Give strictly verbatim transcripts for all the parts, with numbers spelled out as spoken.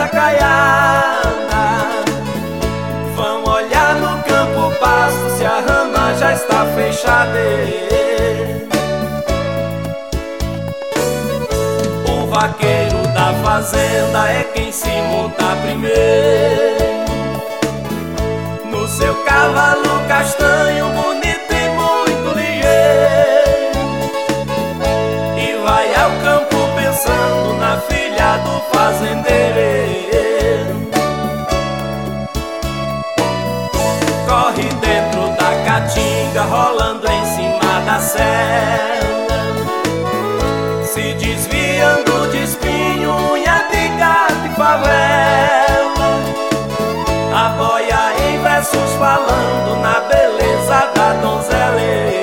casa caiada. Vão olhar no campo pasto se a rama já está fechada. O vaqueiro da fazenda é quem se monta primeiro no seu cavalo castanho, bonito e muito ligeiro, e vai ao campo pensando na filha do fazendeiro. Corre dentro da caatinga, rolando em cima da sela, se desviando de espinho, unha de gato e favela. A boia em versos falando na beleza da donzela.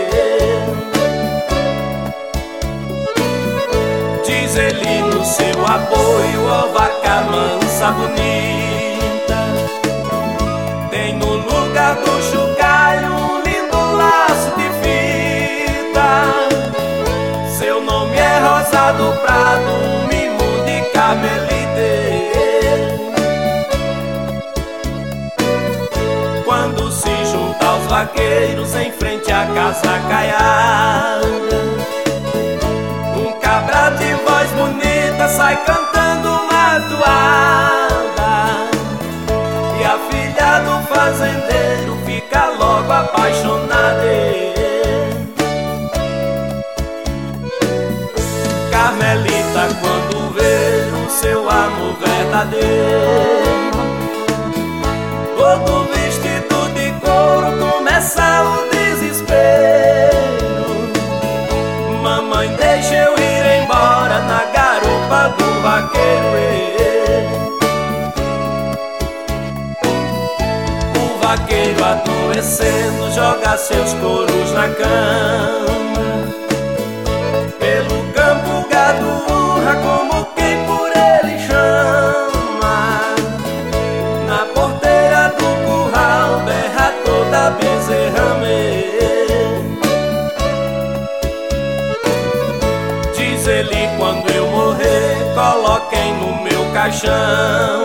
Diz ele no seu apoio, ó vaca mansa bonita, tem no lugar do chocalho um lindo laço de fita. Seu nome é Rosa do Prado, um mimo de Carmelite. Quando se junta aos vaqueiros em frente à casa caiada, um cabra de voz bonita sai cantando uma toada, e a filha do fazendeiro fica logo apaixonada. Carmelita, quando vê o seu amor verdadeiro, todo vestido de couro, começa o desespero. Mamãe, deixa eu ir embora na garupa do vaqueiro. O vaqueiro adoecendo joga seus couros na cama, pelo campo gado urra como quem por ele chama. Na porteira do curral berra toda bezerra me. Diz ele, quando eu morrer, coloquem no meu caixão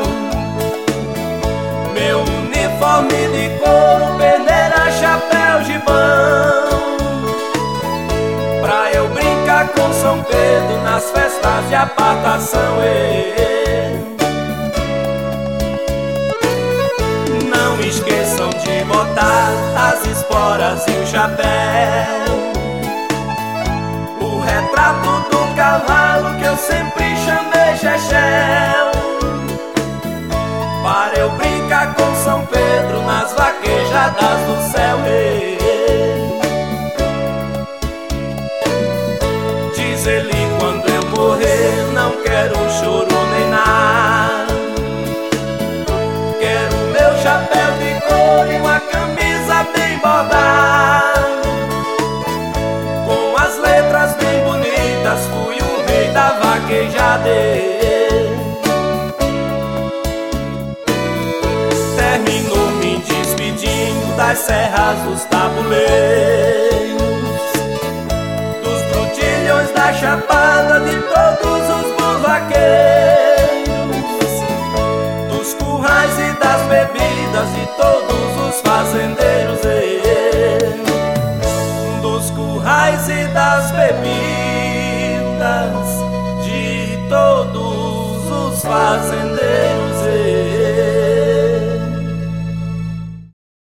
meu uniforme de couro, peneira, chapéu, gibão, pra eu brincar com São Pedro nas festas de apartação. Não esqueçam de botar as esporas e o chapéu, o retrato do cavalo que eu sempre chamei Chechel, para eu brincar com São Pedro nas vaquejadas do céu. Diz ele, quando eu morrer, não quero choro nem nada, quero meu chapéu de couro e uma camisa bem bordada, com as letras bem bonitas, fui o rei da vaquejada. Terminou me despedindo das serras dos tabuleiros, dos brutilhões da chapada, de todos os bons vaqueiros, dos currais e das bebidas de todos os fazendeiros. Dos currais e das bebidas de todos os fazendeiros.